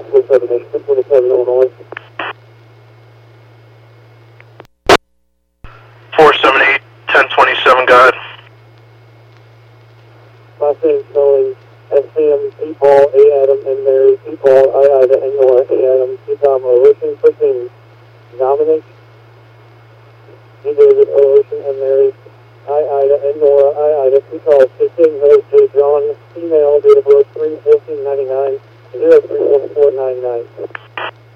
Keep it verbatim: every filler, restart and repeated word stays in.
twenty-seven, Michigan, twenty-seven, Illinois. four seven eight, ten twenty-seven, go ahead. Last name spelling S M, P. Paul, A. Adam, and Mary, P. Paul, I. Ida, and Nora, A. Adam, P. Tom, O. Ocean, first name Dominic, G. David, O. Ocean, and Mary, I. Ida, and Nora, I. Ida, P. Charles, fifteen, Host, J. John, female, date of birth three fourteen ninety-nine, zero three one four nine nine.